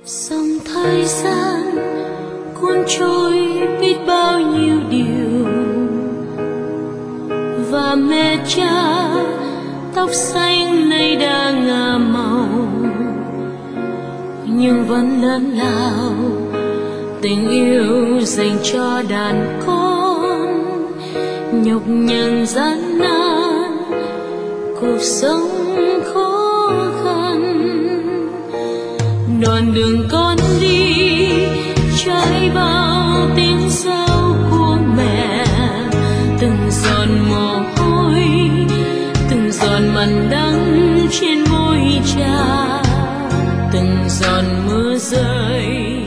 Dòng thời gian cuốn trôi biết bao nhiêu điều, và mẹ cha tóc xanh nay đã ngả màu, nhưng vẫn lớn lao tình yêu dành cho đàn con. Nhọc nhằn gian nan cuộc sống khó khăn, đoạn đường con đi trải bao tiếng rau của mẹ, từng giọt mồ hôi, từng giọt mặn đắng trên môi cha, từng giọt mưa rơi